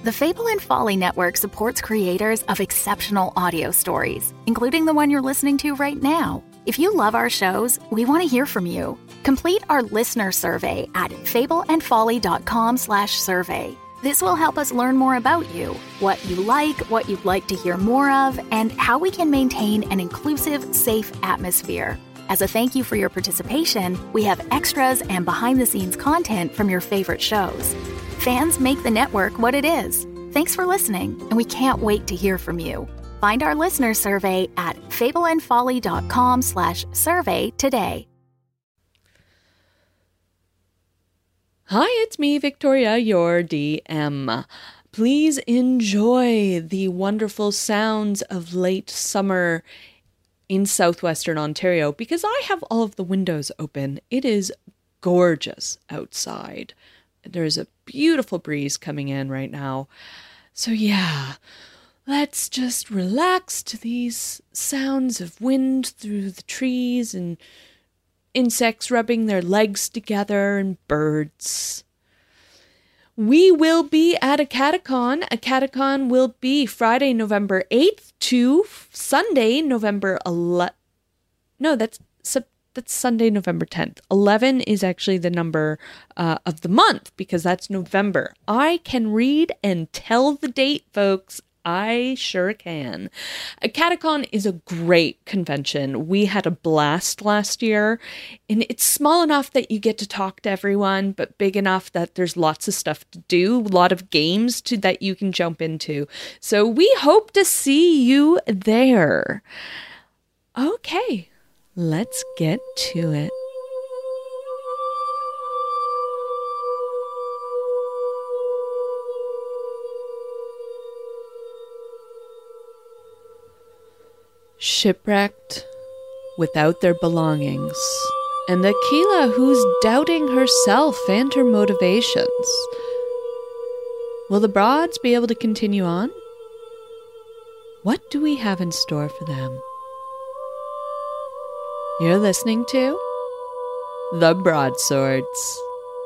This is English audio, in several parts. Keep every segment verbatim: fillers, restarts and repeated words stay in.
The Fable and Folly Network supports creators of exceptional audio stories, including the one you're listening to right now. If you love our shows, we want to hear from you. Complete our listener survey at fableandfolly.com slash survey. This will help us learn more about you, what you like, what you'd like to hear more of, and how we can maintain an inclusive, safe atmosphere. As a thank you for your participation, we have extras and behind-the-scenes content from your favorite shows. Fans make the network what it is. Thanks for listening, and we can't wait to hear from you. Find our listener survey at fableandfolly.com slash survey today. Hi, it's me, Victoria, your D M. Please enjoy the wonderful sounds of late summer in southwestern Ontario because I have all of the windows open. It is gorgeous outside. There's a beautiful breeze coming in right now. So yeah, let's just relax to these sounds of wind through the trees and insects rubbing their legs together and birds. We will be at a catacon. A catacon will be Friday, November eighth to Sunday, November eleventh. No, that's that's Sunday, November tenth. eleven is actually the number uh, of the month because that's November. I can read and tell the date, folks. I sure can. A catacon is a great convention. We had a blast last year, and it's small enough that you get to talk to everyone, but big enough that there's lots of stuff to do, a lot of games to that you can jump into. So we hope to see you there. Okay, let's get to it. Shipwrecked without their belongings, and Aquila who's doubting herself and her motivations. Will the Broads be able to continue on? What do we have in store for them? You're listening to The Broadswords.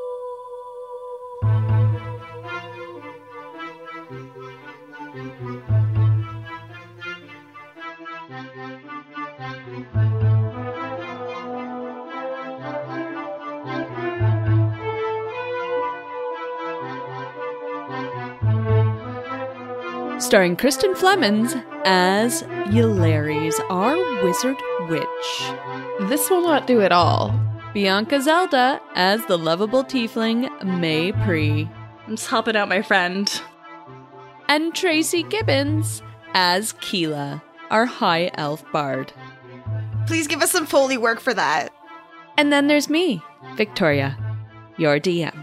Starring Kristen Flemons as Ylares, our wizard witch. This will not do it all. Bianca Zelda as the lovable tiefling May Pre. I'm just helping out my friend. And Tracy Gibbons as Keela, our high elf bard. Please give us some Foley work for that. And then there's me, Victoria, your D M.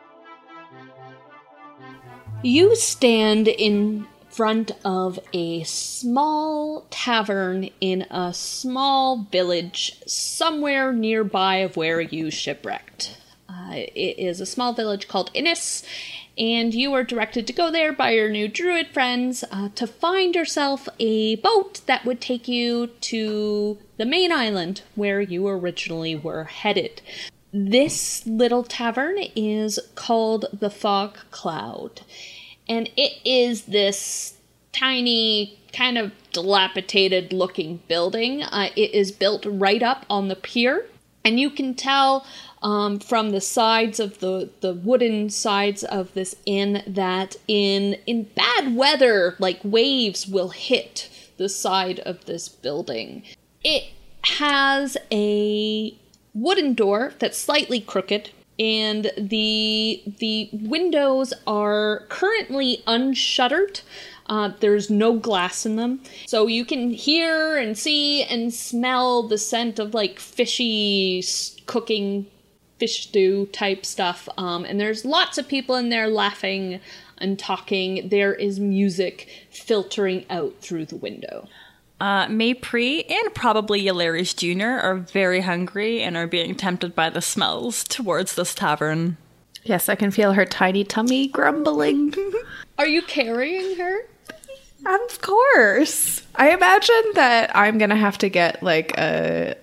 You stand in front of a small tavern in a small village somewhere nearby of where you shipwrecked. Uh, it is a small village called Innis, and you are directed to go there by your new druid friends uh, to find yourself a boat that would take you to the main island where you originally were headed. This little tavern is called the Fog Cloud. And it is this tiny, kind of dilapidated looking building. Uh, it is built right up on the pier. And you can tell um, from the sides of the, the wooden sides of this inn that in, in bad weather, like waves will hit the side of this building. It has a wooden door that's slightly crooked. And the the windows are currently unshuttered. Uh, there's no glass in them. So you can hear and see and smell the scent of like fishy cooking fish stew type stuff. Um, and there's lots of people in there laughing and talking. There is music filtering out through the window. Uh, May Pre and probably Ylares Junior are very hungry and are being tempted by the smells towards this tavern. Yes, I can feel her tiny tummy grumbling. Are you carrying her? Of course. I imagine that I'm going to have to get like a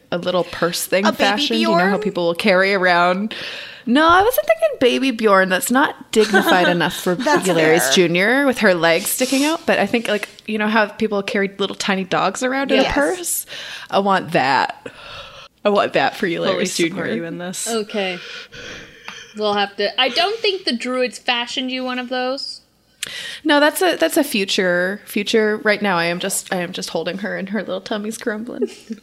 a little purse thing A baby fashion. You know how Bjorn? people will carry around. No, I wasn't thinking baby Bjorn. That's not dignified enough for That's Hilarious fair. Junior with her legs sticking out. But I think, like, you know how people carry little tiny dogs around in Yes. a purse? I want that. I want that for Fully Hilarious support Junior you in this. Okay. We'll have to. I don't think the druids fashioned you one of those. No, that's a that's a future future. Right now, I am just I am just holding her, and her little tummy's grumbling.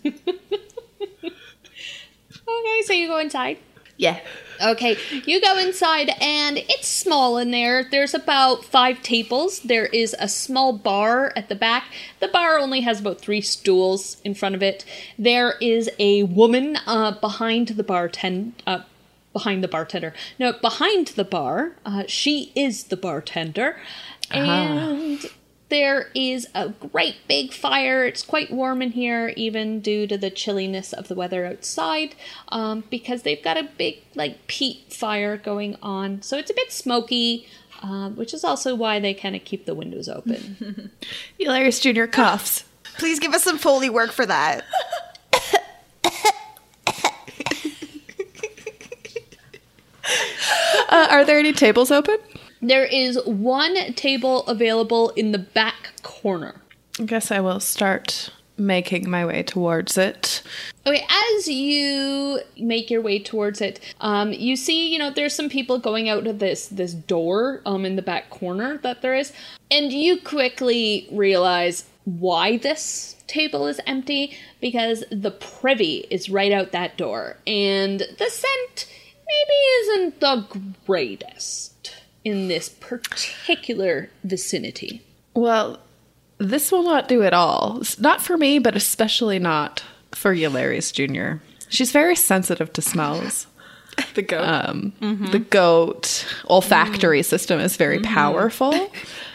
Okay, so you go inside. Yeah. Okay, you go inside and it's small in there. There's about five tables. There is a small bar at the back. The bar only has about three stools in front of it. There is a woman uh, behind the bartend uh, behind the bartender. No, behind the bar. Uh, she is the bartender. And there is a great big fire. It's quite warm in here, even due to the chilliness of the weather outside, um, because they've got a big, like, peat fire going on. So it's a bit smoky, um, which is also why they kind of keep the windows open. Hilarious Junior coughs. Please give us some Foley work for that. Uh, are there any tables open? There is one table available in the back corner. I guess I will start making my way towards it. Okay, as you make your way towards it, um, you see, you know, there's some people going out of this this door um, in the back corner that there is, and you quickly realize why this table is empty, because the privy is right out that door, and the scent maybe isn't the greatest in this particular vicinity. Well, this will not do at all. It's not for me, but especially not for Hilarious Junior She's very sensitive to smells. The goat. Um, The goat olfactory system is very powerful.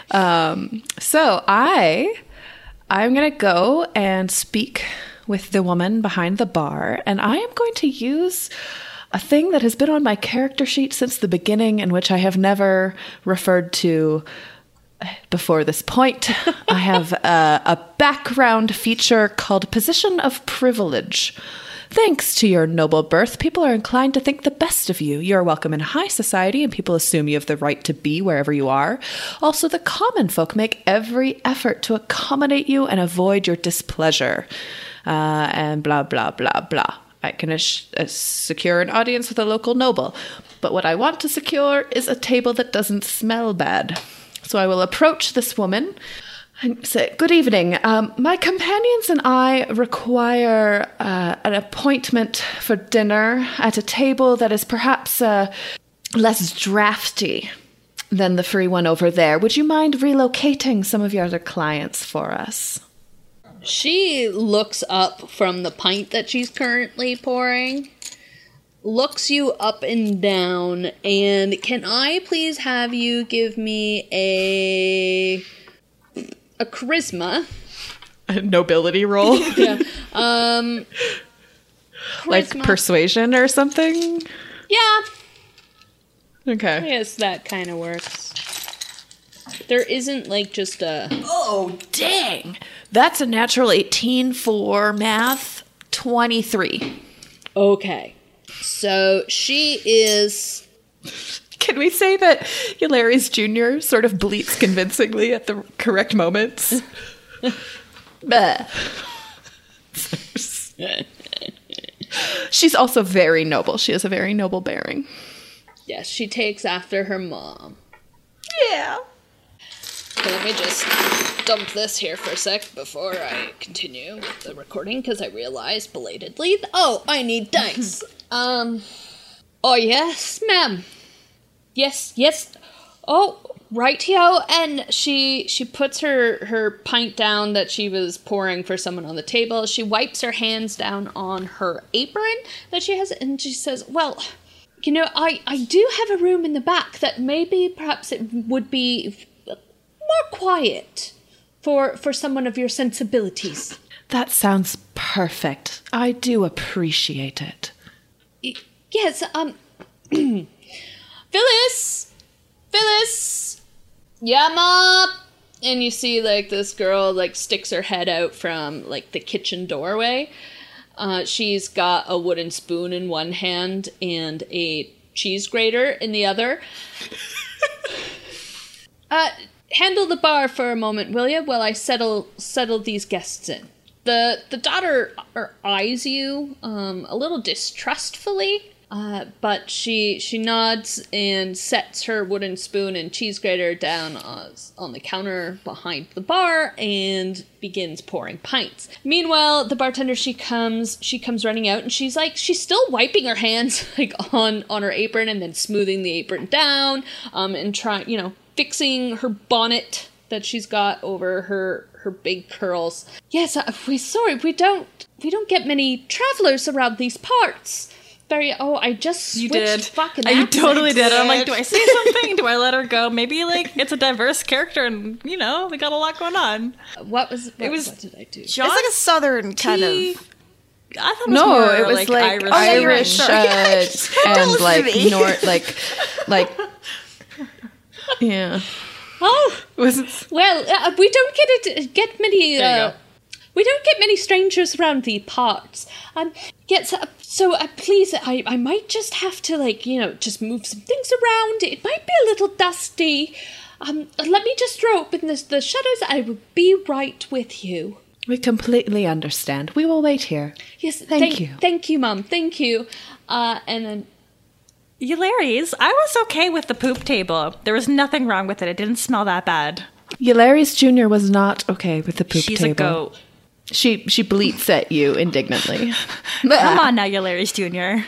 Um, so I, I'm going to go and speak with the woman behind the bar, and I am going to use a thing that has been on my character sheet since the beginning, and which I have never referred to before this point. I have a, a background feature called Position of Privilege. Thanks to your noble birth, people are inclined to think the best of you. You are welcome in high society, and people assume you have the right to be wherever you are. Also, the common folk make every effort to accommodate you and avoid your displeasure. Uh, and blah, blah, blah, blah. I can ass- uh, secure an audience with a local noble. But what I want to secure is a table that doesn't smell bad. So I will approach this woman and say, "Good evening. Um, my companions and I require uh, an appointment for dinner at a table that is perhaps uh, less drafty than the free one over there. Would you mind relocating some of your other clients for us?" She looks up from the pint that she's currently pouring, looks you up and down, and can I please have you give me a a charisma? A nobility roll? Yeah. Um Like charisma. persuasion or something? Yeah. Okay. Yes, that kind of works. There isn't like just a Oh, dang. That's a natural eighteen for math. twenty-three. okay. So she is Can we say that Hilarious Junior sort of bleats convincingly at the correct moments? Bah. She's also very noble. She has a very noble bearing. yes, she takes after her mom. Yeah. Okay, let me just dump this here for a sec before I continue with the recording, because I realized belatedly, th- oh, I need dice. um, oh yes, ma'am. Yes, yes. Oh, rightio. And she she puts her her pint down that she was pouring for someone on the table. She wipes her hands down on her apron that she has, and she says, "Well, you know, I I do have a room in the back that maybe perhaps it would be more quiet for for someone of your sensibilities." That sounds perfect. I do appreciate it. Y- Yes, um Phyllis! Phyllis! Yeah, Mom! And you see, like, this girl, like, sticks her head out from, like, the kitchen doorway. Uh, she's got a wooden spoon in one hand and a cheese grater in the other. uh, handle the bar for a moment, will you, while I settle settle these guests in. The the daughter eyes you um, a little distrustfully. Uh, but she she nods and sets her wooden spoon and cheese grater down on, on the counter behind the bar and begins pouring pints. Meanwhile, the bartender, she comes she comes running out and she's like, she's still wiping her hands like on, on her apron and then smoothing the apron down um, and trying, you know, fixing her bonnet that she's got over her, her big curls. Yes, uh, we sorry, we don't we don't get many travelers around these parts. Very, oh, I just switched you did. fucking I accents. totally did. I'm like, do I say something? Do I let her go? Maybe, like, it's a diverse character and, you know, they got a lot going on. What was, what, it was what did I do? John It's like a southern kind T- of... I thought it was No, more, it was like, like, Irish, Irish uh, and listen like to me. North, like, like, yeah. Oh, Was it? well, uh, we don't get it, get many, There you uh, go. we don't get many strangers around the parts. Um, yes, uh, so uh, please, I, I might just have to, like, you know, just move some things around. It might be a little dusty. Um, let me just throw open the, the shutters. I will be right with you. We completely understand. We will wait here. Yes, Thank you. Thank you, Mum. Thank you. Uh, and then Eularys, I was okay with the poop table. There was nothing wrong with it. It didn't smell that bad. Eularys Junior was not okay with the poop She's table. a goat. She she bleats at you indignantly. Come on now, Eularys Junior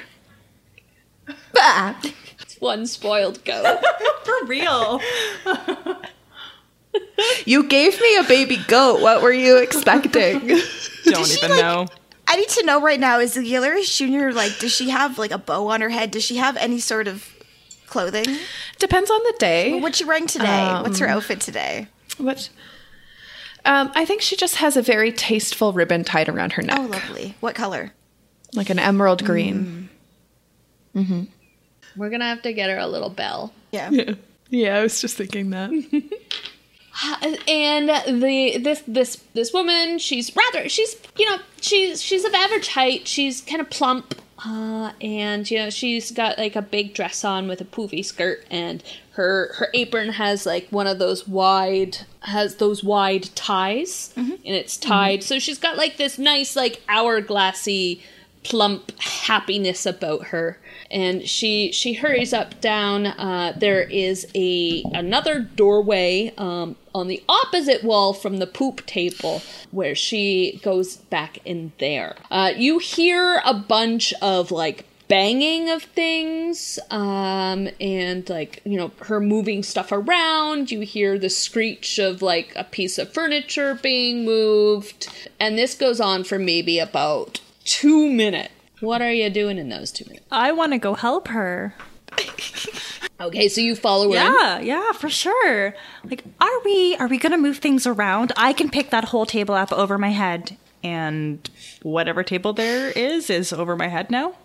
it's one spoiled goat. For real. You gave me a baby goat. What were you expecting? Don't she, even like- know. I need to know right now, is the Eularys Junior, like, does she have, like, a bow on her head? Does she have any sort of clothing? Depends on the day. What's she wearing today? What's her outfit today? What? Um, I think she just has a very tasteful ribbon tied around her neck, Oh, lovely. What color? like an emerald green. We're gonna have to get her a little bell. Yeah. Yeah. Yeah, I was just thinking that. And the this this this woman, she's rather she's you know she's she's of average height. She's kind of plump, uh, and you know she's got like a big dress on with a poofy skirt, and her her apron has like one of those wide has those wide ties, and it's tied. So she's got like this nice like hourglassy plump happiness about her. And she she hurries up down. Uh, there is a another doorway um, on the opposite wall from the poop table, where she goes back in there. Uh, you hear a bunch of like banging of things, um, and like you know her moving stuff around. You hear the screech of like a piece of furniture being moved, and this goes on for maybe about two minutes. What are you doing in those two minutes? I want to go help her. Okay, so you follow her in? Yeah, yeah, for sure. Like, are we are we gonna move things around? I can pick that whole table up over my head, and whatever table there is is over my head now.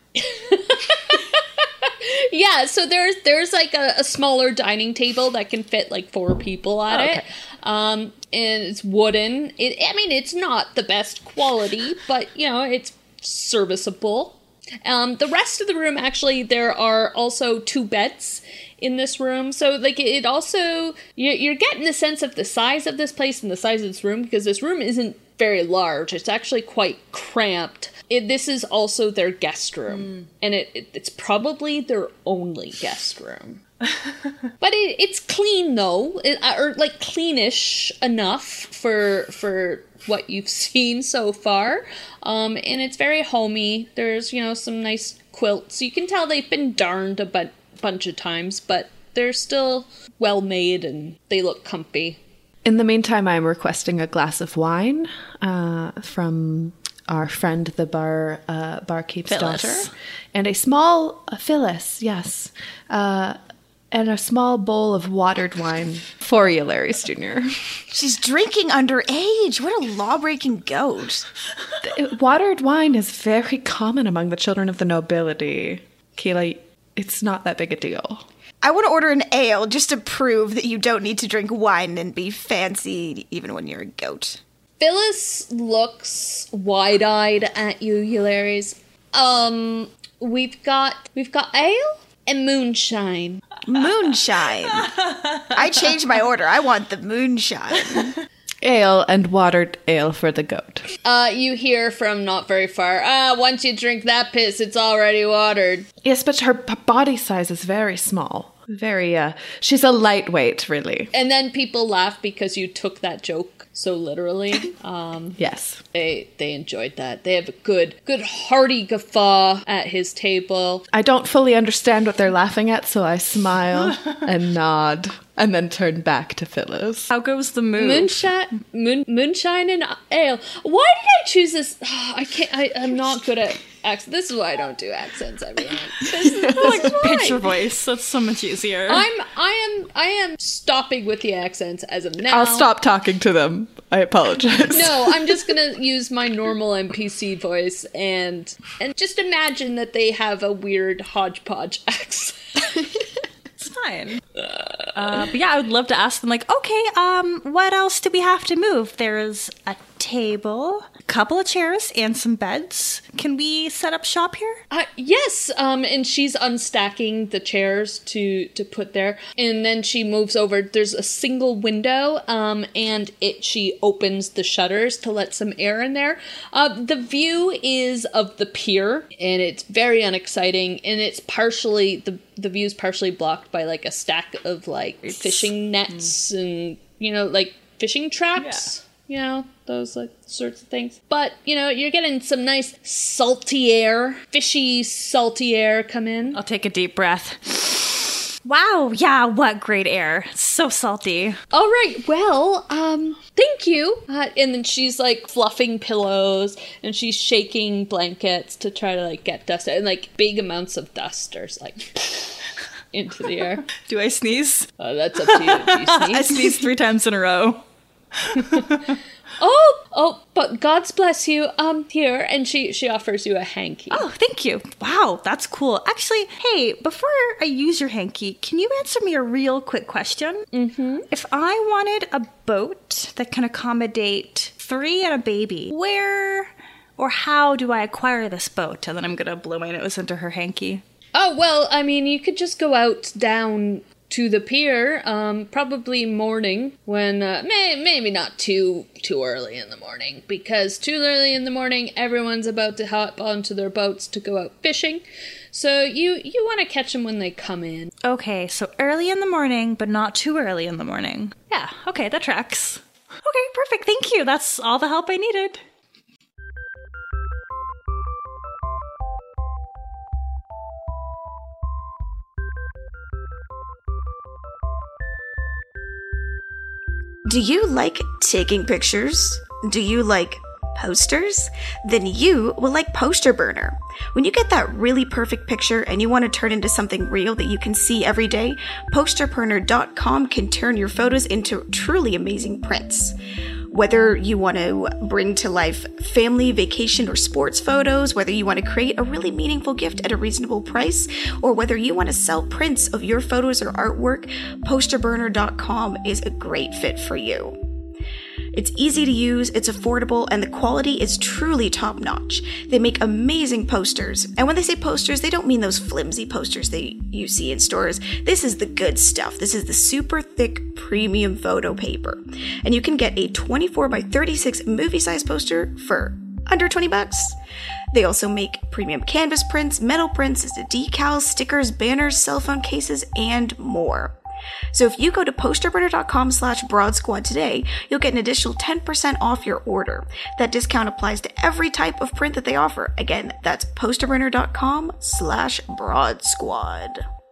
Yeah, so there's there's like a, a smaller dining table that can fit like four people at Oh, it. okay. Um, and it's wooden. It, I mean, it's not the best quality, but you know, it's serviceable. Um, the rest of the room, actually, there are also two beds in this room. So, like, it also, you're, you're getting the sense of the size of this place and the size of this room, because this room isn't very large. It's actually quite cramped. It, this is also their guest room. Mm. And it, it it's probably their only guest room. But it, it's clean, though. It, or, like, cleanish enough for for what you've seen so far. Um, and it's very homey. There's, you know, some nice quilts. You can tell they've been darned a bu- bunch of times, but they're still well made and they look comfy. In the meantime, I'm requesting a glass of wine uh, from our friend, the bar uh, barkeep's Phyllis. daughter, and a small uh, Phyllis, yes, uh, and a small bowl of watered wine for Eularys Junior She's drinking underage. What a law-breaking goat. Watered wine is very common among the children of the nobility. Kayla, it's not that big a deal. I want to order an ale just to prove that you don't need to drink wine and be fancy even when you're a goat. Phyllis looks wide-eyed at you, Eulares. Um, we've got we've got ale and moonshine. Moonshine. I changed my order. I want the moonshine. Ale and watered ale for the goat. Uh, you hear from not very far. Ah, once you drink that piss, it's already watered. Yes, but her p- body size is very small. Very, uh, she's a lightweight, really. And then people laugh because you took that joke so literally. Um, Yes. they they enjoyed that. They have a good, good hearty guffaw at his table. I don't fully understand what they're laughing at, so I smile and nod and then turn back to Phyllis. How goes the moon? Moonshine, moon, moonshine and ale. Why did I choose this? I can't. I, I'm not good at accents. This is why I don't do accents, everyone. This is, this Like is why. pitch your voice. That's so much easier. I'm. I am. I am stopping with the accents as of now. I'll stop talking to them. I apologize. No, I'm just gonna use my normal N P C voice and and just imagine that they have a weird hodgepodge accent. It's fine. Uh, but yeah, I would love to ask them, like, okay, um, what else do we have to move? There's a table, a couple of chairs, and some beds. Can we set up shop here? Uh, yes, um, and she's unstacking the chairs to to put there, and then she moves over. There's a single window, um, and it she opens the shutters to let some air in there. Uh, the view is of the pier, and it's very unexciting, and it's partially the the view's partially blocked by like a stack of like fishing nets mm. and you know like fishing traps. Yeah. You know, those like sorts of things. But, you know, you're getting some nice salty air, fishy salty air come in. I'll take a deep breath. Wow, yeah, what great air. So salty. All right, well, um, thank you. Uh, and then she's like fluffing pillows and she's shaking blankets to try to like get dust and like big amounts of dust are like into the air. Do I sneeze? Uh, that's up to you. Do you sneeze? I sneezed three times in a row. oh, oh, but God's bless you. Um, here, and she she offers you a hanky. Oh, thank you. Wow, that's cool. Actually, hey, before I use your hanky, can you answer me a real quick question? Mm-hmm. If I wanted a boat that can accommodate three and a baby, where or how do I acquire this boat? And then I'm gonna blow my nose into her hanky. Oh well, I mean, you could just go out down to the pier, um, probably morning, when, uh, may, maybe not too, too early in the morning, because too early in the morning, everyone's about to hop onto their boats to go out fishing, so you, you want to catch them when they come in. Okay, so early in the morning, but not too early in the morning. Yeah, okay, that tracks. Okay, perfect, thank you, that's all the help I needed. Do you like taking pictures? Do you like posters? Then you will like Poster Burner. When you get that really perfect picture and you want to turn into something real that you can see every day, poster burner dot com can turn your photos into truly amazing prints. Whether you want to bring to life family, vacation, or sports photos, whether you want to create a really meaningful gift at a reasonable price, or whether you want to sell prints of your photos or artwork, poster burner dot com is a great fit for you. It's easy to use, it's affordable, and the quality is truly top-notch. They make amazing posters. And when they say posters, they don't mean those flimsy posters that you see in stores. This is the good stuff. This is the super thick premium photo paper. And you can get a twenty-four by thirty-six movie-sized poster for under twenty bucks. They also make premium canvas prints, metal prints, decals, stickers, banners, cell phone cases, and more. So if you go to poster burner dot com slash broad squad today, you'll get an additional ten percent off your order. That discount applies to every type of print that they offer. Again, that's poster burner dot com slash broad squad.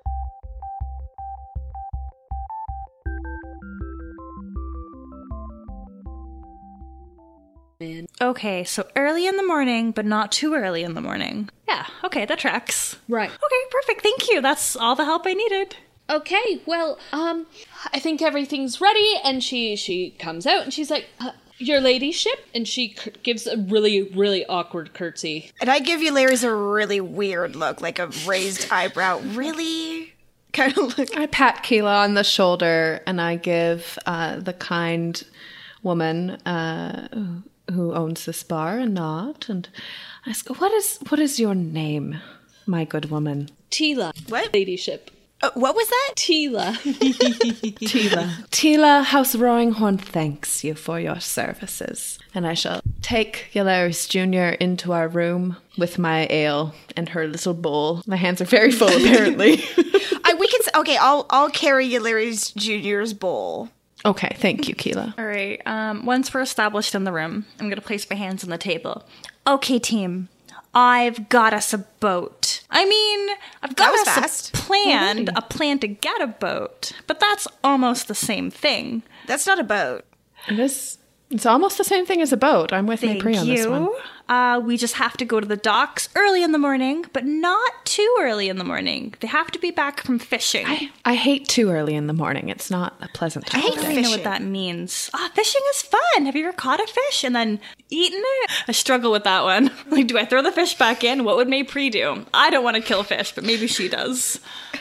Okay, so early in the morning, but not too early in the morning. Yeah, okay, that tracks. Right. Okay, perfect, thank you. That's all the help I needed. Okay, well, um, I think everything's ready, and she, she comes out, and she's like, uh, your ladyship? And she c- gives a really, really awkward curtsy. And I give you Larry's a really weird look, like a raised eyebrow. Really? Kind of look. I pat Keela on the shoulder, and I give uh, the kind woman uh, who owns this bar and not, and ask, "What is what is your name, my good woman?" Tila. What? Ladyship. Uh, what was that? Tila. Tila. Tila, House Roaringhorn thanks you for your services. And I shall take Ylaris Junior into our room with my ale and her little bowl. My hands are very full, apparently. I, we can. s- Okay, I'll I'll carry Larry's Junior's bowl. Okay, thank you, Keela. All right. Um, once we're established in the room, I'm going to place my hands on the table. Okay, team. I've got us a boat. I mean, I've got That was us fast. a plan, a plan to get a boat, but that's almost the same thing. That's not a boat. It is, it's almost the same thing as a boat. I'm with Thank Maypri on this one. you. Uh, we just have to go to the docks early in the morning, but not too early in the morning. They have to be back from fishing. I, I hate too early in the morning. It's not a pleasant time. I don't of day. really know fishing. what that means. Ah, fishing is fun. Have you ever caught a fish and then eaten it? I struggle with that one. Like, do I throw the fish back in? What would Maypri do? I don't want to kill fish, but maybe she does.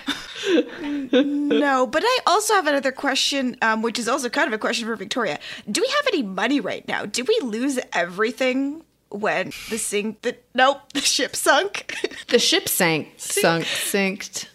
No, but I also have another question, um, which is also kind of a question for Victoria. Do we have any money right now? Did we lose everything when the sink? The nope, the ship sunk. The ship sank, sunk, sinked.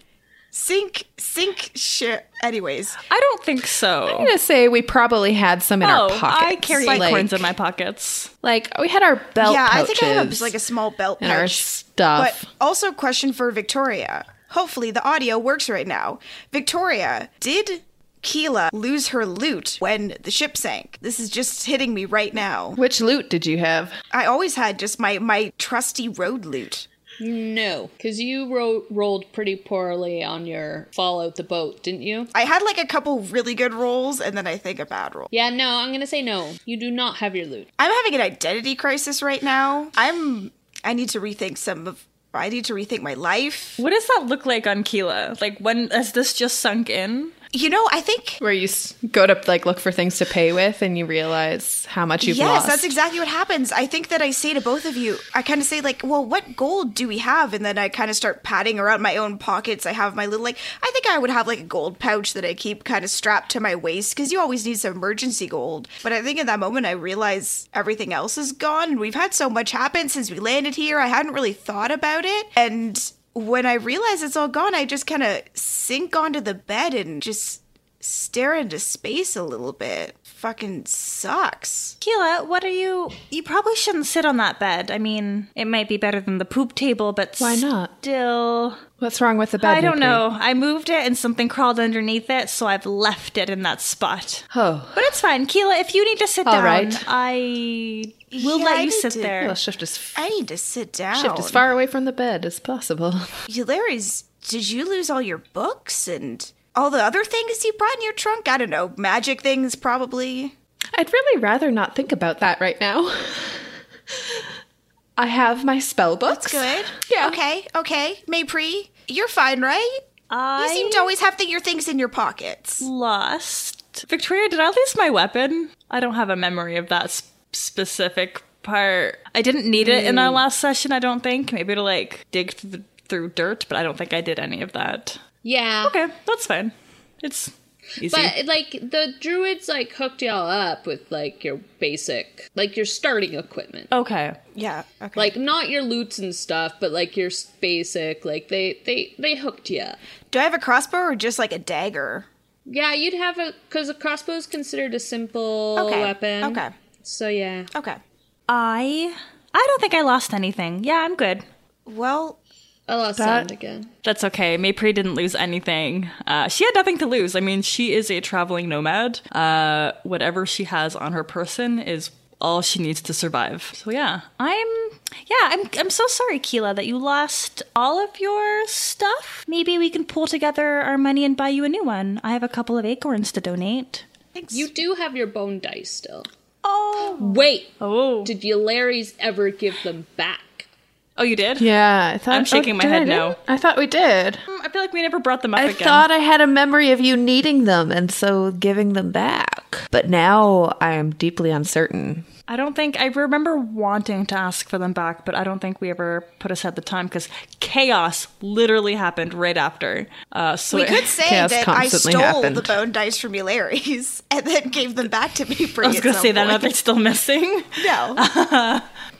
sink, sink ship. Anyways, I don't think so. I'm gonna say we probably had some in oh, our pockets. I carry like, acorns in my pockets. Like we had our belt yeah, pouches. I think I have a, like a small belt pouch. and our stuff. But also, question for Victoria. Hopefully, the audio works right now. Victoria, did Keela lose her loot when the ship sank? This is just hitting me right now. Which loot did you have? I always had just my my trusty road loot. No, because you ro- rolled pretty poorly on your fall out the boat, didn't you? I had like a couple really good rolls, and then I think a bad roll. Yeah, no, I'm gonna say no. You do not have your loot. I'm having an identity crisis right now. I'm. I need to rethink some of. I need to rethink my life. What does that look like on Keela? Like, when has this just sunk in? You know, I think. Where you s- go to like look for things to pay with, and you realize how much you've yes, lost. that's exactly what happens. I think that I say to both of you, I kind of say like, well, what gold do we have? And then I kind of start patting around my own pockets. I have my little, like, I think I would have like a gold pouch that I keep kind of strapped to my waist because you always need some emergency gold. But I think in that moment I realize everything else is gone. And we've had so much happen since we landed here. I hadn't really thought about it. And when I realize it's all gone, I just kind of sink onto the bed and just stare into space a little bit. Fucking sucks. Keela, what are you... You probably shouldn't sit on that bed. I mean, it might be better than the poop table, but Why not? still... What's wrong with the bed? I don't Maypri? know. I moved it and something crawled underneath it, so I've left it in that spot. Oh, But it's fine. Keela, if you need to sit All down, right. I will Yeah, let I you need sit to- there. well, shift as I need to sit down. shift as far away from the bed as possible. Larry's, did you lose all your books and all the other things you brought in your trunk? I don't know. Magic things, probably. I'd really rather not think about that right now. I have my spell books. Good. Yeah. Okay, okay. Maypri, you're fine, right? I You seem to always have the, your things in your pockets. lost. Victoria, did I lose my weapon? I don't have a memory of that s- specific part. I didn't need it in our last session, I don't think. Maybe to like dig through, the, through dirt, but I don't think I did any of that. Yeah. Okay, that's fine. It's easy. But like the druids like hooked y'all up with like your basic, like your starting equipment. okay. Yeah, okay. Like not your loots and stuff, but like your s- basic, like they they they hooked you up. Do I have a crossbow or just like a dagger? Yeah, you'd have a because a crossbow is considered a simple Okay, weapon. okay. So yeah. Okay. I I don't think I lost anything. Yeah, I'm good. Well, I lost That- sound again. That's okay. Maypri didn't lose anything. Uh, she had nothing to lose. I mean, she is a traveling nomad. Uh, whatever she has on her person is all she needs to survive. So yeah, I'm yeah, I'm I'm so sorry, Keela, that you lost all of your stuff. Maybe we can pull together our money and buy you a new one. I have a couple of acorns to donate. thanks. You do have your bone dice still. Oh. Wait, Oh. did you Larry's ever give them back? Oh, you did? Yeah, I thought. I'm shaking my did head I no. do? I thought we did. Mm, I feel like we never brought them up I again. thought I had a memory of you needing them and so giving them back. but now I am deeply uncertain. I don't think, I remember wanting to ask for them back, but I don't think we ever put aside the time because chaos literally happened right after. Uh, so We it- could say Chaos that I constantly stole happened. the bone dice from Eularys and then gave them back to me. I was going to say that now they're still missing. No. Uh,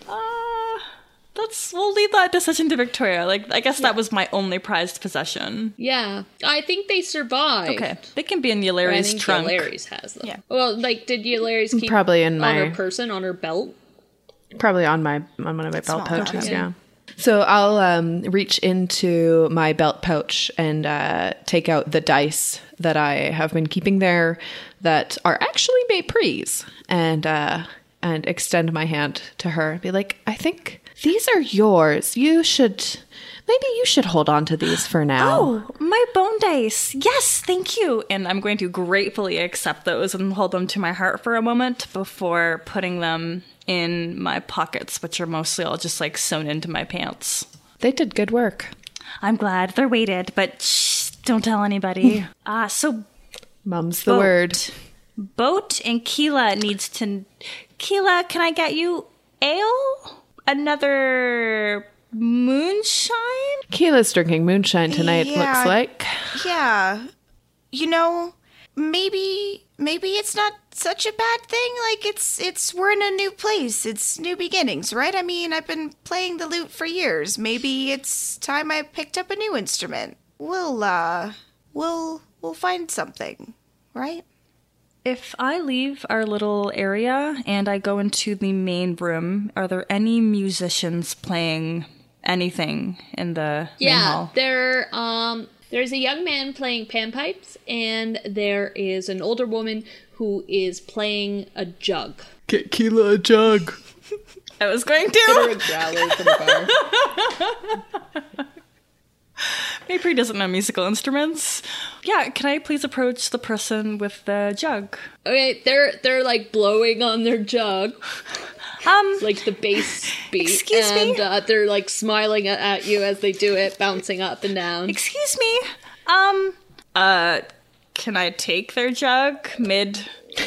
that's, we'll leave that decision to Victoria. Like, I guess that was my only prized possession. Yeah, I think they survived. Okay, they can be in But I Eularys' think trunk. Eularys has them. Yeah. Well, like, did Eularys keep Probably in on my- her person, on her belt? Probably on my on one of my Small belt pouches, pouch. yeah. So I'll um, reach into my belt pouch and uh, take out the dice that I have been keeping there that are actually Maypree's, and uh, and extend my hand to her and be like, I think these are yours. You should, maybe you should hold on to these for now. Oh, my bone dice. Yes, thank you. And I'm going to gratefully accept those and hold them to my heart for a moment before putting them in my pockets, which are mostly all just like sewn into my pants. They did good work. I'm glad they're weighted, but shh, don't tell anybody. Ah, uh, so Mum's the Boat. word. Boat and Keela needs to... Keela, can I get you ale? Another moonshine? Keela's drinking moonshine tonight, Yeah. looks like. Yeah. You know, maybe maybe it's not such a bad thing. Like it's it's we're in a new place. It's new beginnings, right? I mean, I've been playing the lute for years. Maybe it's time I picked up a new instrument. We'll uh we'll we'll find something, right? If I leave our little area and I go into the main room, are there any musicians playing anything in the main Yeah, hall? there. Um, there's a young man playing panpipes, and there is an older woman who is playing a jug. Get Keela a jug. I was going Or a to. growler from the bar. Maypree doesn't know musical instruments. Yeah, can I please approach the person with the jug? Okay, they're they're like blowing on their jug, Um, like the bass beat, Excuse me? and uh, they're like smiling at, at you as they do it, bouncing up and down. excuse me. Um, uh, can I take their jug mid?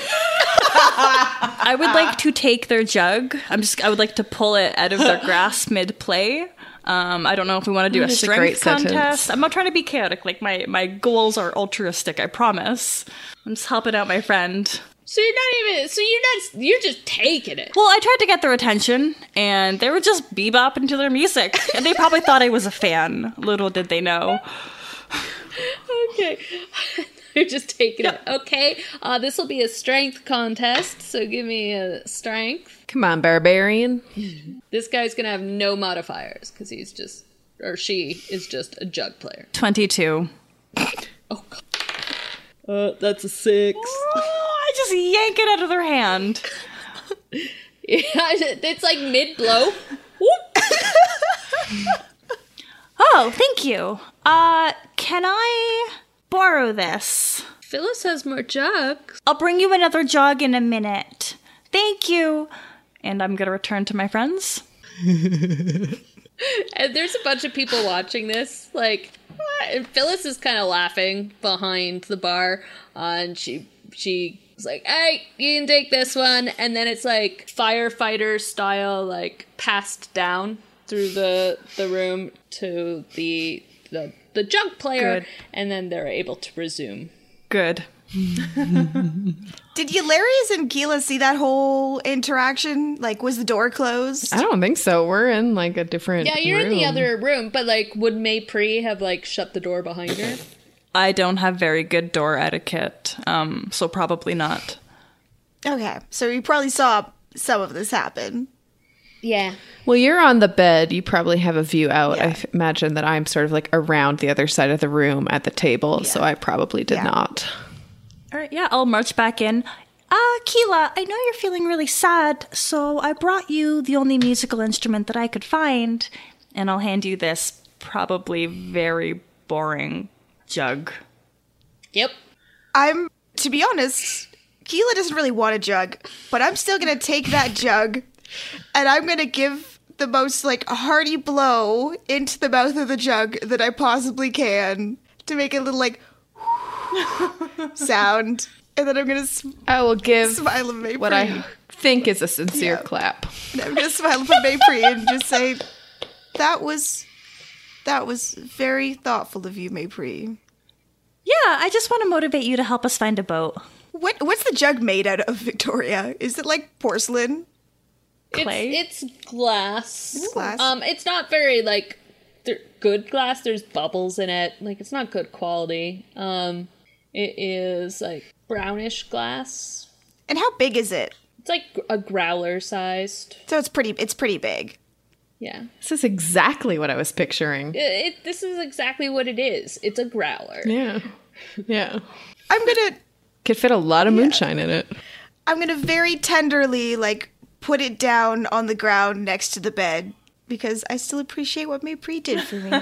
I would like to take their jug. I'm just. I would like to pull it out of their grasp mid play. Um, I don't know if we want to do a That's a great strength contest. sentence. I'm not trying to be chaotic. Like my my goals are altruistic. I promise. I'm just helping out my friend. So you're not even. So you're not. You're just taking it. Well, I tried to get their attention, and they were just bebopping to their music, and they probably thought I was a fan. Little did they know. Okay. You're just taking it. Okay. Uh, this will be a strength contest. So give me a strength. Come on, barbarian. This guy's gonna have no modifiers because he's just, or she is just a jug player. Twenty-two. Oh, God. Uh, that's a six. Oh, I just yank it out of their hand. Yeah, it's like mid blow. Oh, thank you. Uh, can I borrow this? Phyllis has more jugs. I'll bring you another jug in a minute. Thank you. And I'm gonna return to my friends. And there's a bunch of people watching this. Like, and Phyllis is kind of laughing behind the bar, uh, and she she's like, "Hey, you can take this one." And then it's like firefighter style, like passed down through the the room to the the the jug player, Good. and then they're able to resume. Good. Did Eularys and Keela see that whole interaction? Like, was the door closed? I don't think so. We're in like a different Yeah, you're in the room. other room, but like, would Maypree have like shut the door behind her? I don't have very good door etiquette, um, so probably not. Okay, so you probably saw some of this happen. Yeah. Well, you're on the bed. You probably have a view out. I f- imagine that I'm sort of like around the other side of the room at the table, so I probably did Yeah. not. All right, yeah, I'll march back in. Uh, Keela, I know you're feeling really sad, so I brought you the only musical instrument that I could find, and I'll hand you this probably very boring jug. Yep. I'm, to be honest, Keela doesn't really want a jug, but I'm still gonna take that jug, and I'm gonna give the most, like, hearty blow into the mouth of the jug that I possibly can to make a little, like, sound. And then I'm going to sm- I will give smile at Maypri. what I think is a sincere Yeah. clap. And I'm going to smile at Maypri and just say, that was, that was very thoughtful of you, Maypri. Yeah, I just want to motivate you to help us find a boat. What What's the jug made out of, Victoria? Is it like porcelain? Clay? It's, it's glass. It's glass. Um, it's not very like th- good glass. There's bubbles in it. Like it's not good quality. Um, it is like brownish glass. And how big is it? It's like a growler sized. So it's pretty. It's pretty big. Yeah. This is exactly what I was picturing. It, it, this is exactly what it is. It's a growler. Yeah. Yeah. I'm gonna. Could fit a lot of moonshine in it. I'm gonna very tenderly like put it down on the ground next to the bed because I still appreciate what Maypri did for me.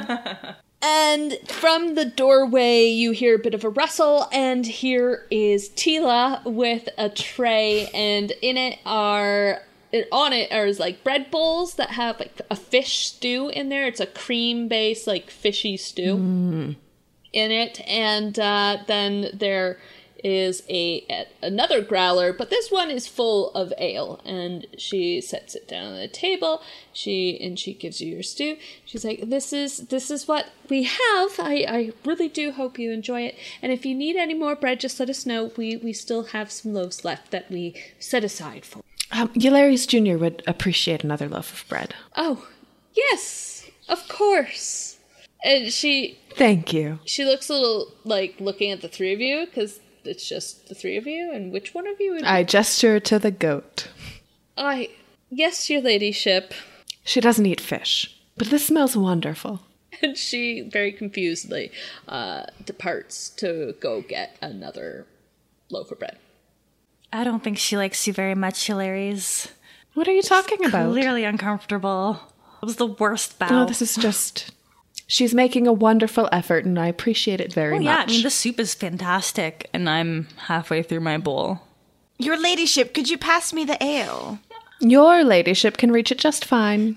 And from the doorway, you hear a bit of a rustle, and here is Tila with a tray, and in it are, on it are like bread bowls that have like a fish stew in there. It's a cream-based, like fishy stew mm. in it, and uh, then there is a, a another growler, but this one is full of ale, and she sets it down on the table. She and she gives you your stew. She's like, "This is this is what we have. I, I really do hope you enjoy it. And if you need any more bread, just let us know. We we still have some loaves left that we set aside for." Um, Eularius Junior would appreciate another loaf of bread. Oh, yes, of course. And she Thank you. she looks a little like looking at the three of you because it's just the three of you, and which one of you would... I gesture to the goat. I... Yes, your ladyship. She doesn't eat fish, but this smells wonderful. And she, very confusedly, uh, departs to go get another loaf of bread. I don't think she likes you very much, Hilarious. What are you talking about? Clearly uncomfortable. It was the worst bow. No, this is just... She's making a wonderful effort, and I appreciate it very Oh, yeah, much. I mean, the soup is fantastic, and I'm halfway through my bowl. Your ladyship, could you pass me the ale? Your ladyship can reach it just fine.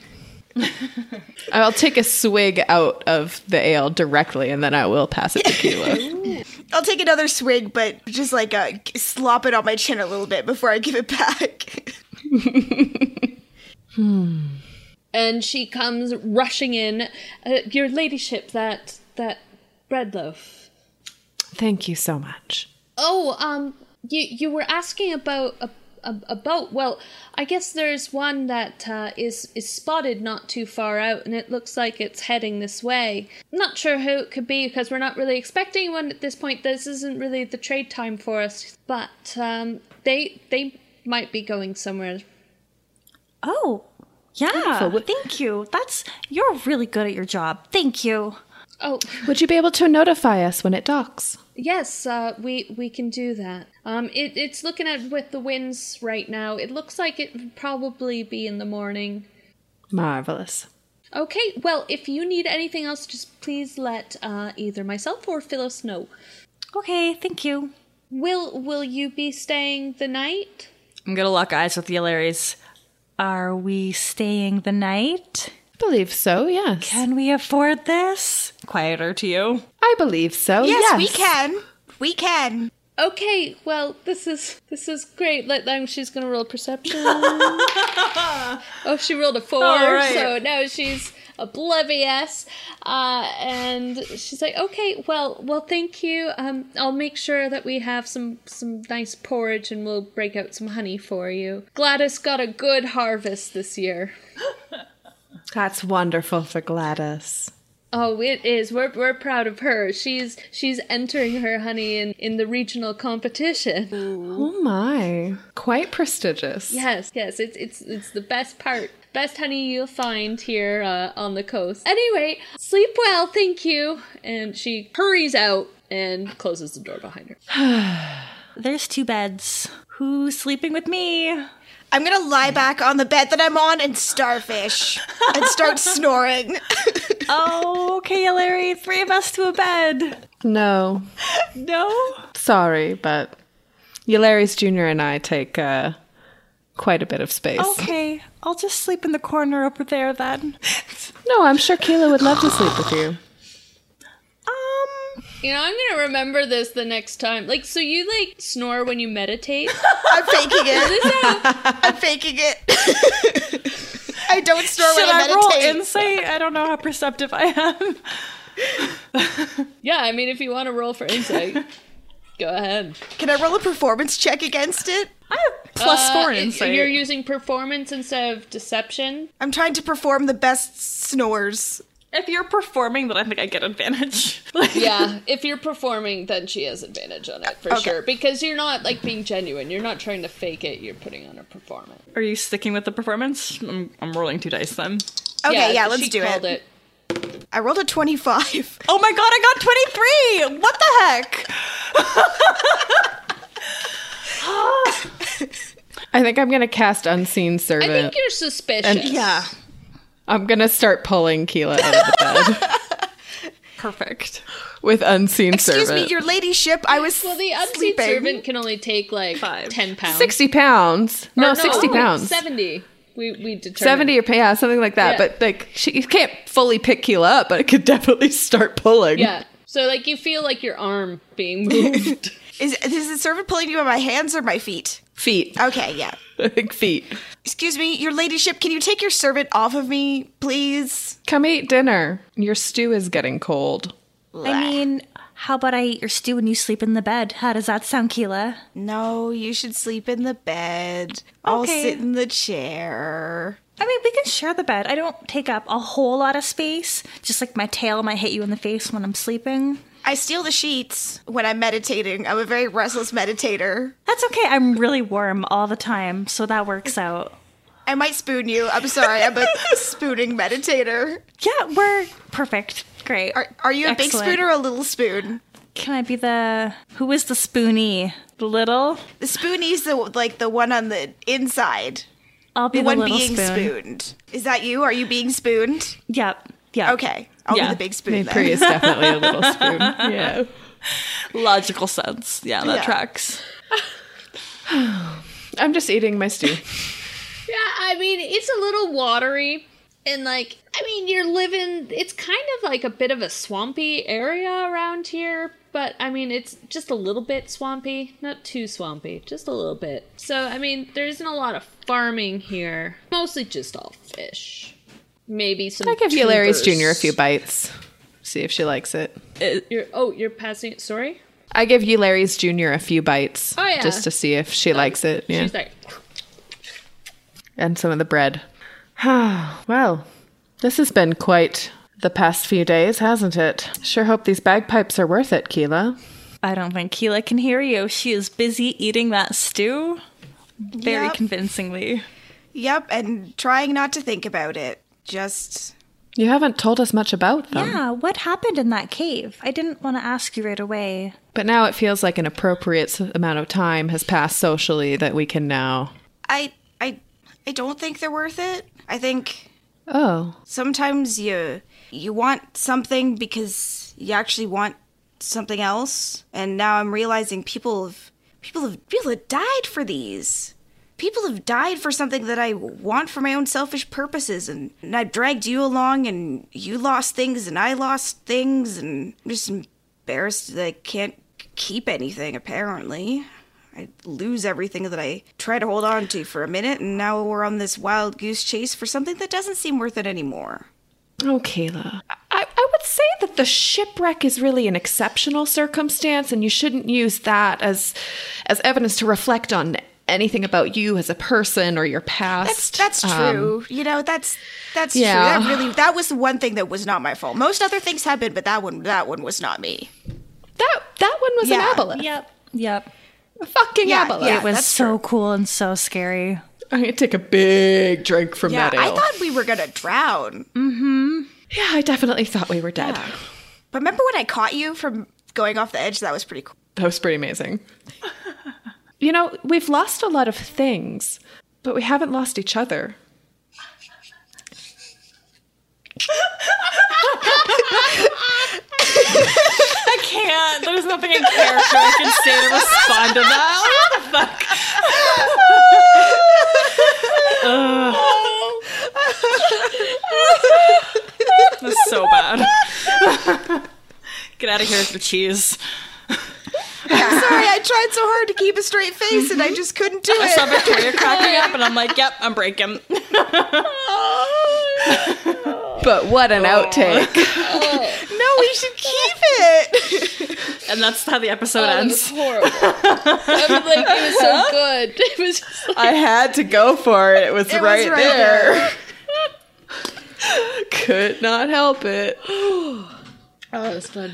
I'll take a swig out of the ale directly, and then I will pass it to Keela. I'll take another swig, but just like uh, slop it on my chin a little bit before I give it back. hmm. And she comes rushing in. Uh, your ladyship, that that bread loaf. Thank you so much. Oh, um, you you were asking about a, a, a boat. Well, I guess there's one that uh, is is spotted not too far out, and it looks like it's heading this way. I'm not sure who it could be because we're not really expecting one at this point. This isn't really the trade time for us, but um, they they might be going somewhere. Oh. Yeah, Wonderful. Thank you. That's you're really good at your job. Thank you. Oh, Would you be able to notify us when it docks? yes, uh, we we can do that. Um, it, it's looking at with the winds right now. It looks like it would probably be in the morning. Marvelous. Okay, well, if you need anything else, just please let uh, either myself or Phyllis know. Okay, thank you. Will Will you be staying the night? I'm gonna lock eyes with Hilarious. Are we staying the night? I believe so, yes. Can we afford this? Quieter to you. I believe so, yes, yes. we can. We can. Okay, well, this is this is great. Let them. She's gonna roll perception. Oh, she rolled a four, All right. so now she's oblivious. Uh, and she's like, okay, well, well, thank you. Um, I'll make sure that we have some some nice porridge, and we'll break out some honey for you. Gladys got a good harvest this year. That's wonderful for Gladys. Oh, it is. We're we're proud of her. She's she's entering her honey in, in the regional competition. Oh my. Quite prestigious. Yes, yes. It's it's it's the best part. Best honey you'll find here uh, on the coast. Anyway, sleep well, thank you. And she hurries out and closes the door behind her. There's two beds. Who's sleeping with me? I'm gonna lie back on the bed that I'm on and starfish and start snoring. Oh, okay, Larry. Three of us to a bed. No. No? Sorry, but Eularius Junior and I take uh, quite a bit of space. Okay, I'll just sleep in the corner over there then. No, I'm sure Keela would love to sleep with you. Um, You know, I'm gonna remember this the next time. Like, so you like snore when you meditate? I'm faking it. I'm faking it. I don't snore Should when I I roll meditate. insight? I don't know how perceptive I am. Yeah, I mean, if you want to roll for insight, go ahead. Can I roll a performance check against it? I have plus Uh, four if insight. You're using performance instead of deception. I'm trying to perform the best snores. If you're performing, then I think I get advantage. Yeah, if you're performing, then she has advantage on it for Okay. sure. Because you're not like being genuine. You're not trying to fake it. You're putting on a performance. Are you sticking with the performance? I'm, I'm rolling two dice then. Okay, yeah, let's she do called it. it. I rolled a twenty-five. Oh my god, I got twenty-three! What the heck? I think I'm going to cast Unseen Servant. I think you're suspicious. Yeah. I'm going to start pulling Keela out of the bed Perfect. with Unseen Excuse Servant. me, your ladyship. I was Well, the unseen sleeping. servant can only take like Five. ten pounds. sixty pounds. No, Or sixty wait, pounds. Seventy. We we determined. seventy or yeah, something like that. Yeah. But like, she, you can't fully pick Keela up, but it could definitely start pulling. Yeah. So like you feel like your arm being moved. Is, is the servant pulling you by my hands or my feet? Feet. Okay, yeah. I think feet. Excuse me, your ladyship, can you take your servant off of me, please? Come eat dinner. Your stew is getting cold. I mean, how about I eat your stew and you sleep in the bed? How does that sound, Keela? No, you should sleep in the bed. I'll Okay. sit in the chair. I mean, we can share the bed. I don't take up a whole lot of space. Just like my tail might hit you in the face when I'm sleeping. I steal the sheets when I'm meditating. I'm a very restless meditator. That's okay. I'm really warm all the time, so that works out. I might spoon you. I'm sorry, I'm a spooning meditator. Yeah, we're perfect. Great. Are, are you a big Excellent. spoon or a little spoon? Can I be the... Who is the spoonie? The little? The spoonie's the like the one on the inside. I'll be The the, one little being spoon. spooned. Is that you? Are you being spooned? Yep. Yep. Okay. I'll Yeah. be the big spoon Maypri then. is definitely a little spoon. Yeah. Logical sense. Yeah, that Yeah. tracks. I'm just eating my stew. Yeah, I mean, it's a little watery. And, like, I mean, you're living... It's kind of like a bit of a swampy area around here. But, I mean, it's just a little bit swampy. Not too swampy. Just a little bit. So, I mean, there isn't a lot of farming here. Mostly just all fish. Maybe some I give you Larry's tubers. Junior a few bites. See if she likes it. You're, oh, you're passing it... Sorry? I give you Larry's Junior a few bites. Oh, yeah. Just to see if she likes it. Yeah. She's like... And some of the bread. Well, this has been quite the past few days, hasn't it? Sure hope these bagpipes are worth it, Keela. I don't think Keela can hear you. She is busy eating that stew very Yep. convincingly. Yep, and trying not to think about it. Just You haven't told us much about them. Yeah, what happened in that cave? I didn't want to ask you right away. But now it feels like an appropriate s- amount of time has passed socially that we can now... I I I don't think they're worth it. I think Oh. sometimes you you want something because you actually want something else, and now I'm realizing people have people have people have died for these. People have died for something that I want for my own selfish purposes, and, and I dragged you along, and you lost things, and I lost things, and I'm just embarrassed that I can't keep anything, apparently. I lose everything that I try to hold on to for a minute, and now we're on this wild goose chase for something that doesn't seem worth it anymore. Oh, Kayla. I, I would say that the shipwreck is really an exceptional circumstance, and you shouldn't use that as as evidence to reflect on anything about you as a person or your That's past. that's Um, true. you know, that's that's yeah. true. That really that was the one thing that was not my fault. Most other things have been, but that one that one was not me. that that one was Yeah. an aboleth. Yep. Yep. A fucking Yeah, aboleth. yeah. It was that's so cool and so scary. I'm gonna take a big drink from Yeah, that ale. I thought we were gonna drown. yeah, I definitely thought we were dead. Yeah. But remember when I caught you from going off the edge? That was pretty cool. That was pretty amazing. You know, we've lost a lot of things, but we haven't lost each other. I can't. There's nothing in character I can say to respond to that. What the fuck? Ugh. That's so bad. Gonna Get out of here with your cheese. I'm sorry, I tried so hard to keep a straight face and I just couldn't do I saw it. Victoria cracking up, and I'm like, yep, I'm breaking. But what an outtake. No, we should keep it. And that's how the episode Oh, it ends. was horrible. I was like, it was so good. It was just like, I had to go for it. It was, It was right, right there. there. Could not help it. oh, it was fun.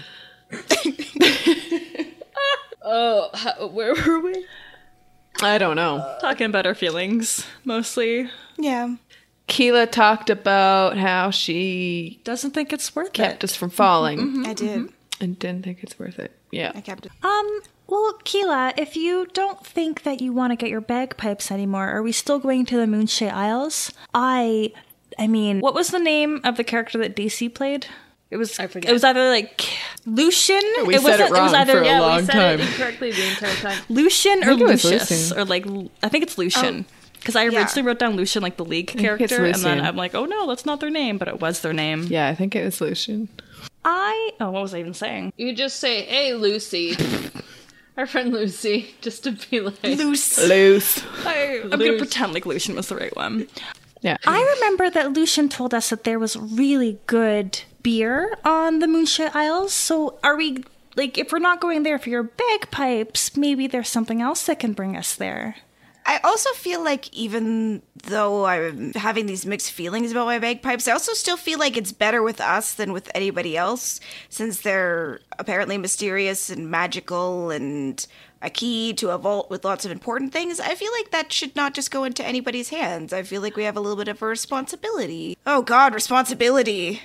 oh, how, where were we? I don't know. Talking about our feelings, mostly. Yeah. Keela talked about how she Doesn't think it's worth kept it. us from falling I did. and didn't think it's worth it. Yeah. I kept it. Um, well, Keela, if you don't think that you want to get your bagpipes anymore, are we still going to the Moonshay Isles? I, I mean, what was the name of the character that D C played? It was, I forget. It was either like Lucian. We it said it wasn't- wrong was either for a Yeah, long we said time. it incorrectly the entire time. Lucian or think it was Lucius, Lucian. or like I think it's Lucian. Because I Yeah. originally wrote down Lucian like the league think it's character, and then Lucian. I'm like, oh no, that's not their name, but it was their name. Yeah, I think it was Lucian. I oh, what was I even saying? You just say, hey, Lucy. Our friend Lucy. Just to be like... Loose. Loose. I, I'm gonna pretend like Lucian was the right one. Yeah. I remember that Lucian told us that there was really good beer on the Moonshay Isles. So are we, like, if we're not going there for your bagpipes, maybe there's something else that can bring us there. I also feel like even though I'm having these mixed feelings about my bagpipes, I also still feel like it's better with us than with anybody else, since they're apparently mysterious and magical and a key to a vault with lots of important things. I feel like that should not just go into anybody's hands. I feel like we have a little bit of a responsibility. Oh God, responsibility.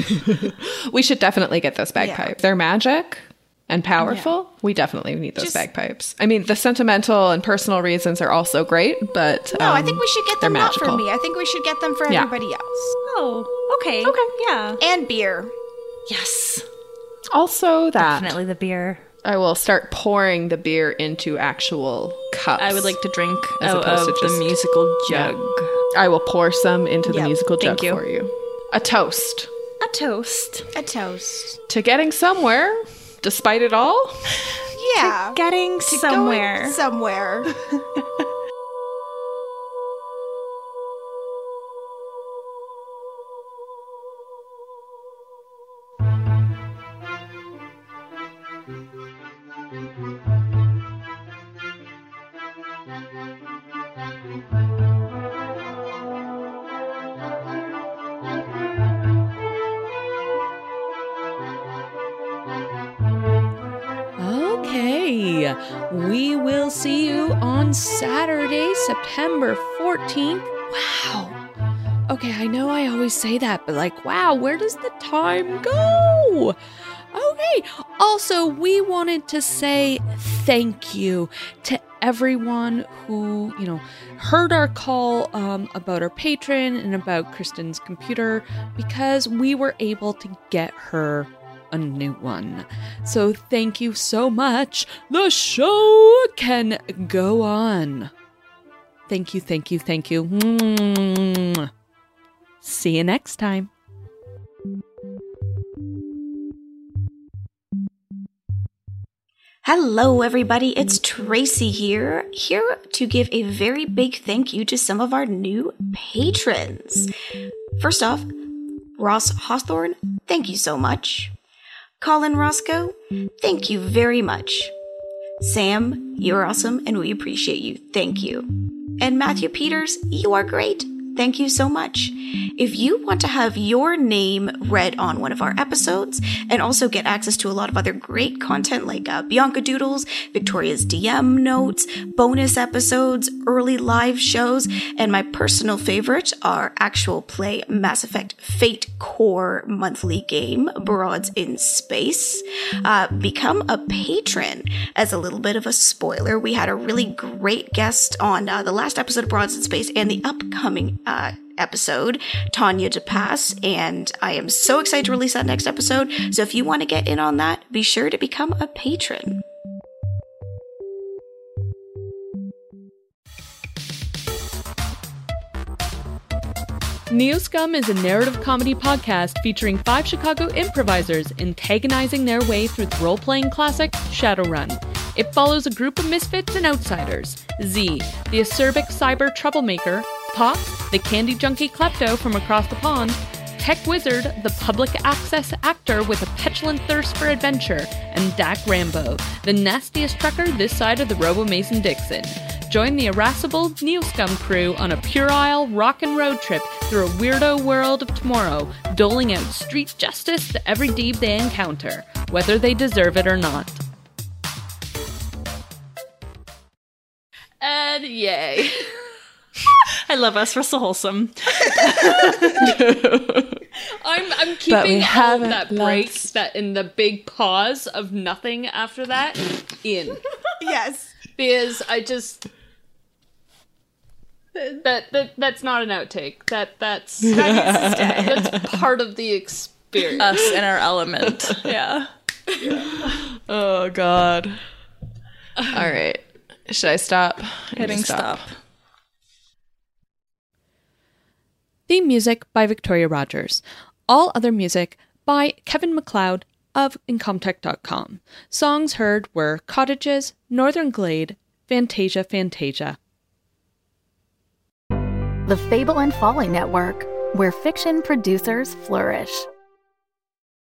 We should definitely get those bagpipes. Yeah. They're magic and powerful. We definitely need those Just- bagpipes. I mean, the sentimental and personal reasons are also great, but No, I um, think we should get they're them not magical. for me. I think we should get them for Yeah. everybody else. Oh, okay. Okay. Yeah. And beer. Yes. Also, that Definitely the beer. I will start pouring the beer into actual cups. I would like to drink As out opposed of to just- the musical jug. I will pour some into the Yep, musical jug thank you. for you. A toast A toast. A toast. to getting somewhere, despite it all. Yeah. Getting Going somewhere. Somewhere. Okay, we will see you on Saturday, September fourteenth. Wow. Okay, I know I always say that, but like, wow, where does the time go? Okay, also, we wanted to say thank you to everyone who, you know, heard our call um, about our patron and about Kristen's computer, because we were able to get her a new one. So thank you so much. The show can go on. Thank you, thank you, thank you. Mwah. See you next time. Hello, everybody. It's Tracy here, here to give a very big thank you to some of our new patrons. First off, Ross Hawthorne, thank you so much. Colin Roscoe, thank you very much. Sam, you're awesome and we appreciate you. Thank you. And Matthew Peters, you are great. Thank you so much. If you want to have your name read on one of our episodes and also get access to a lot of other great content like uh, Bianca Doodles, Victoria's D M notes, bonus episodes, early live shows, and my personal favorite, our actual play Mass Effect Fate Core monthly game, Broads in Space, uh, become a patron. As a little bit of a spoiler, we had a really great guest on uh, the last episode of Broads in Space and the upcoming uh, episode, Tanya DePass, and I am so excited to release that next episode. So if you want to get in on that, be sure to become a patron. Neoscum is a narrative comedy podcast featuring five Chicago improvisers antagonizing their way through the role-playing classic Shadowrun. It follows a group of misfits and outsiders: Z, the acerbic cyber troublemaker; Pop, the candy junkie klepto from across the pond; Tech Wizard, the public access actor with a petulant thirst for adventure; and Dak Rambo, the nastiest trucker this side of the Robo-Mason-Dixon. Join the irascible Neoscum crew on a puerile rockin' road trip through a weirdo world of tomorrow, doling out street justice to every deed they encounter, whether they deserve it or not. And yay. I love us. We're so wholesome. I'm I'm But we keeping all of haven't that break, lost- that in the big pause of nothing after that, in. Yes. Because I just that that that's not an outtake. That that's that's part of the experience. Us in our element. Yeah. Oh, God. All right. Should I stop? I'm Hitting gonna stop. Theme music by Victoria Rogers. All other music by Kevin MacLeod of Incomtech dot com. Songs heard were Cottages, Northern Glade, Fantasia Fantasia. The Fable and Folly Network, where fiction producers flourish.